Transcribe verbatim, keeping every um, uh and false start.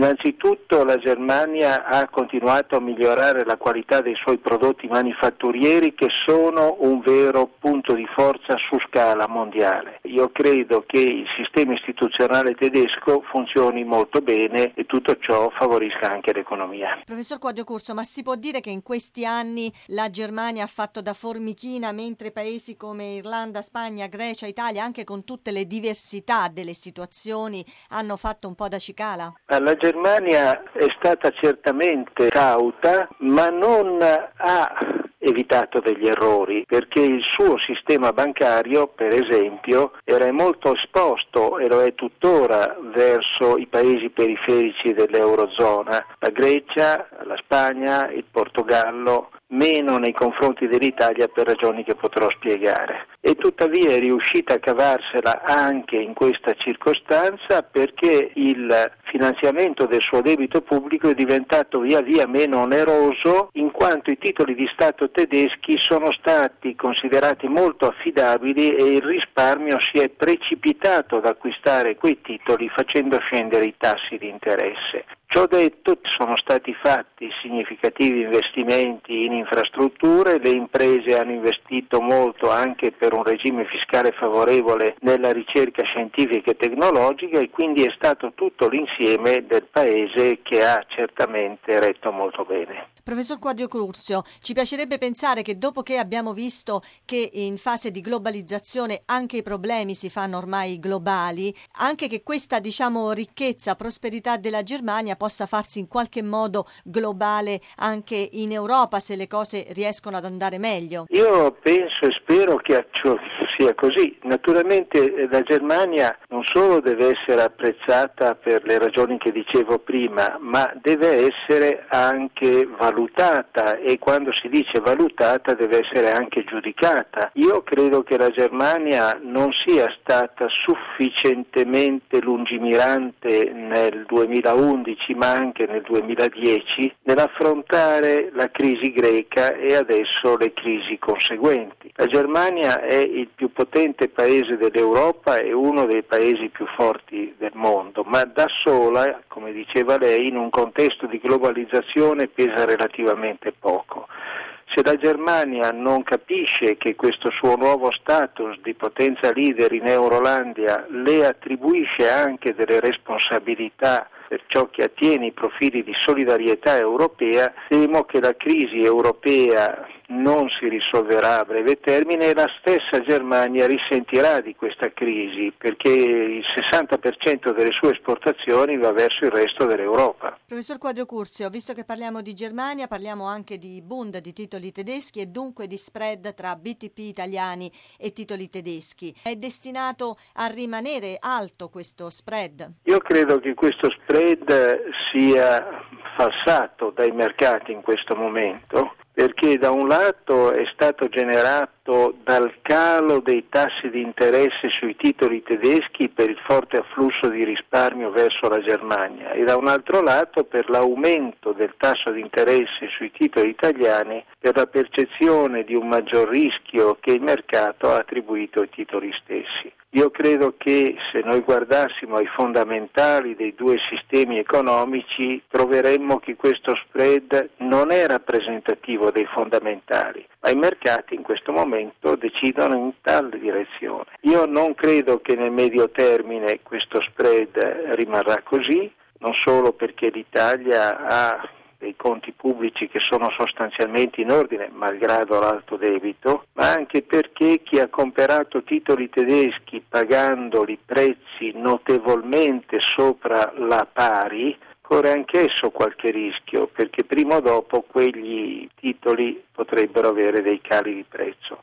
Innanzitutto la Germania ha continuato a migliorare la qualità dei suoi prodotti manifatturieri, che sono un vero punto di forza su scala mondiale. Io credo che il sistema istituzionale tedesco funzioni molto bene e tutto ciò favorisca anche l'economia. Professor Quadio Curcio, ma si può dire che in questi anni la Germania ha fatto da formichina, mentre paesi come Irlanda, Spagna, Grecia, Italia, anche con tutte le diversità delle situazioni, hanno fatto un po' da cicala? La Germania è stata certamente cauta, ma non ha evitato degli errori, perché il suo sistema bancario, per esempio, era molto esposto, e lo è tuttora, verso i paesi periferici dell'Eurozona, la Grecia, la Spagna, il Portogallo, meno nei confronti dell'Italia per ragioni che potrò spiegare. E tuttavia è riuscita a cavarsela anche in questa circostanza, perché il finanziamento del suo debito pubblico è diventato via via meno oneroso, in quanto i titoli di Stato tedeschi sono stati considerati molto affidabili e il risparmio si è precipitato ad acquistare quei titoli, facendo scendere i tassi di interesse. Ciò detto, sono stati fatti significativi investimenti in infrastrutture, le imprese hanno investito molto anche per un regime fiscale favorevole nella ricerca scientifica e tecnologica, e quindi è stato tutto l'insieme del paese che ha certamente retto molto bene. Professor Quadio Curcio, ci piacerebbe pensare che dopo che abbiamo visto che in fase di globalizzazione anche i problemi si fanno ormai globali, anche che questa, diciamo, ricchezza, prosperità della Germania possa farsi in qualche modo globale anche in Europa, se le cose riescono ad andare meglio. Io penso e spero che sia così. Naturalmente la Germania non solo deve essere apprezzata per le ragioni che dicevo prima, ma deve essere anche valutata, e quando si dice valutata deve essere anche giudicata. Io credo che la Germania non sia stata sufficientemente lungimirante nel duemilaundici, ma anche nel duemiladieci, nell'affrontare la crisi greca e adesso le crisi conseguenti. La Germania è il più potente paese dell'Europa e uno dei paesi più forti del mondo, ma da sola, come diceva lei, in un contesto di globalizzazione pesa relativamente poco. Se la Germania non capisce che questo suo nuovo status di potenza leader in Eurolandia le attribuisce anche delle responsabilità per ciò che attiene i profili di solidarietà europea, temo che la crisi europea non si risolverà a breve termine e la stessa Germania risentirà di questa crisi, perché il sessanta per cento delle sue esportazioni va verso il resto dell'Europa. Professor Quadio Curcio, visto che parliamo di Germania, parliamo anche di Bund, di titoli tedeschi, e dunque di spread tra B T P italiani e titoli tedeschi. È destinato a rimanere alto questo spread? Io credo che questo spread sia falsato dai mercati in questo momento, perché da un lato è stato generato dal calo dei tassi di interesse sui titoli tedeschi per il forte afflusso di risparmio verso la Germania, e da un altro lato per l'aumento del tasso di interesse sui titoli italiani per la percezione di un maggior rischio che il mercato ha attribuito ai titoli stessi. Io credo che se noi guardassimo ai fondamentali dei due sistemi economici troveremmo che questo spread non è rappresentativo dei fondamentali, ma i mercati in questo momento decidono in tale direzione. Io non credo che nel medio termine questo spread rimarrà così, non solo perché l'Italia ha dei conti pubblici che sono sostanzialmente in ordine, malgrado l'alto debito, ma anche perché chi ha comprato titoli tedeschi pagandoli prezzi notevolmente sopra la pari corre anch'esso qualche rischio, perché prima o dopo quegli titoli potrebbero avere dei cali di prezzo.